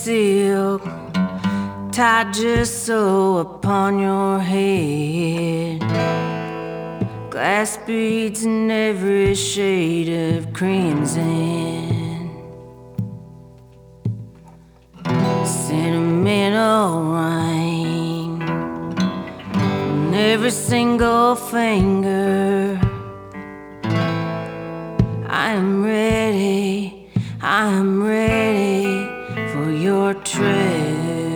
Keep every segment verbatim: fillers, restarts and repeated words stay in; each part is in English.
silk tied just so upon your head. Glass beads in every shade of crimson. Sentimental rain on every single finger. I am ready, I am ready for your trip.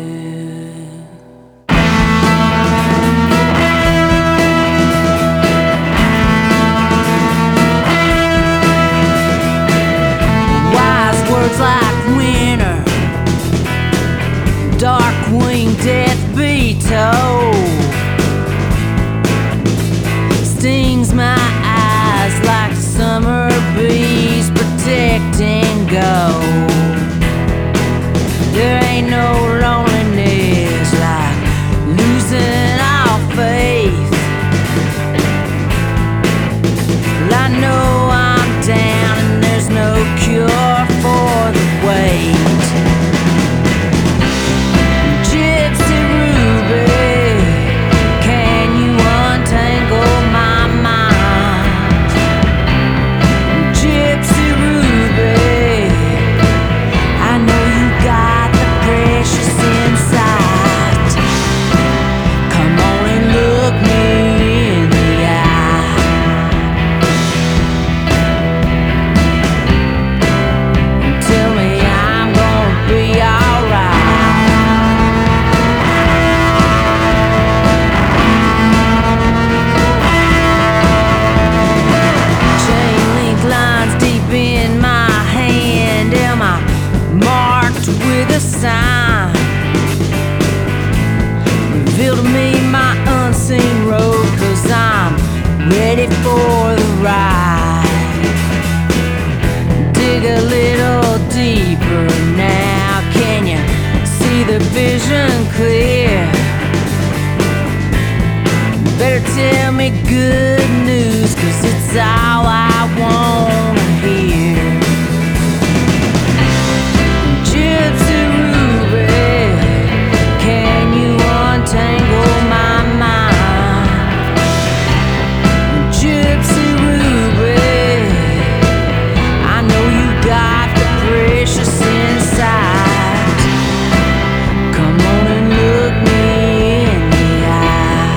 Wise words like winter, dark winged death be told, stings my eyes like summer bees protecting gold. There ain't no loneliness like losing all faith. Well, I know I'm down and there's no cure for the weight. Gypsy Ruby, can you untangle my mind? Gypsy Ruby, I know you got the precious insight. Come on and look me in the eye. Tell me I'm gonna be alright. Chain link lines deep in my hand. Am I marked with a sign? Reveal to me my unseen road, 'cause I'm ready for the ride. Dig a little deeper now. Can you see the vision clear? Better tell me good news, 'cause it's all I wanna hear. Gypsy Ruby, can you untangle my mind? Gypsy Ruby, I know you got the precious insight. Come on and look me in the eye.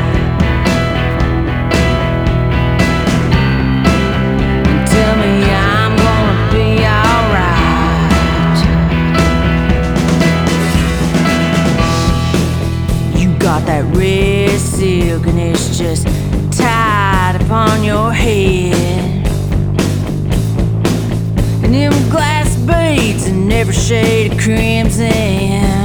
Tell me I'm gonna be alright. You got that red silk and it's just tied upon your head. And them glass beads in every shade of crimson.